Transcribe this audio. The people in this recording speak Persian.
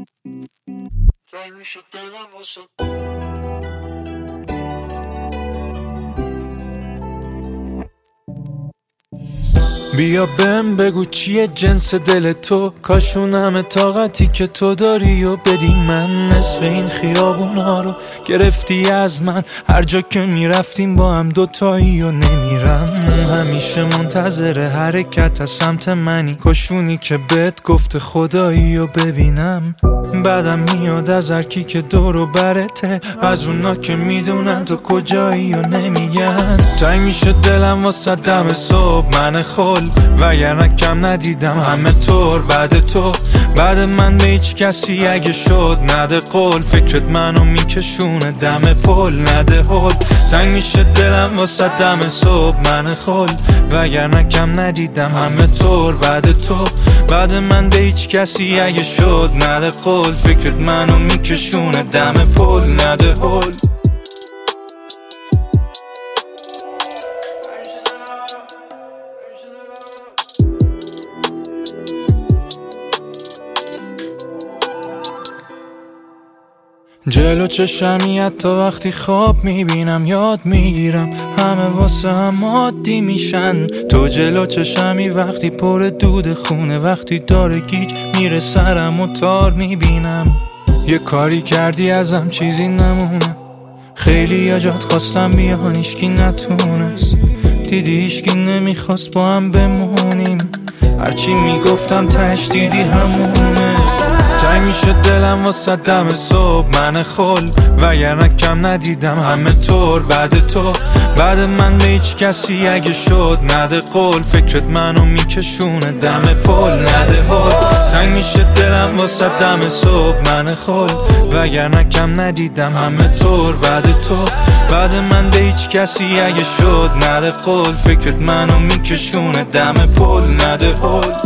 تنگ میشه دلم واسه بیا بهم بگو چیه جنس دل تو، کاشون همه طاقتی که تو داری و بدی من. نصف این خیابونا رو گرفتی از من، هر جا که میرفتیم با هم دوتایی و نمیرم. همیشه منتظر حرکت از سمت منی، کاشونی که بهت گفته خدایی و ببینم. بعدم میاد از هرکی که دور و برته، از اونا که میدونن تو کجایی و نمیگن. تنگ میشه دلم واسه دم صبح من خل، وگرنه کم ندیدم همه طور بعد تو. بعد من به هیچ کسی اگه شد نده قول، فکرت منو میکشونه دم پل نده هل. تنگ میشه دلم واسه دم صبح من خل، وگرنه کم ندیدم همه طور بعد تو. بعد من به هیچ کسی اگه شد نده قول، فکرت منو میکشونه دم پل نده هل. جلو چشمی حتی وقتی خواب میبینم یاد میگیرم، همه واسه هم عادی میشن. تو جلو چشمی وقتی پر دود خونه، وقتی داره گیج میره سرم و تار میبینم. یه کاری کردی ازم چیزی نمونه، خیلی یا جات خواستم بیان هیچکی نتونست. دیدی هیچکی نمیخواست با هم بمونیم، هرچی میگفتم تهش دیدی همونه. تنگ میشه دلم واسه دم صبح من خل، وگرنه کم ندیدم همه طور بعد تو. بعد من به هیچ کسی اگه شد نده قول، فکرت منو میکشونه دم پل نده هل. تنگ میشه دلم واسه دم صبح من خل، وگرنه کم ندیدم همه طور بعد تو. بعد من به هیچ کسی اگه شد نده قول، فکرت منو میکشونه دم پل نده هل.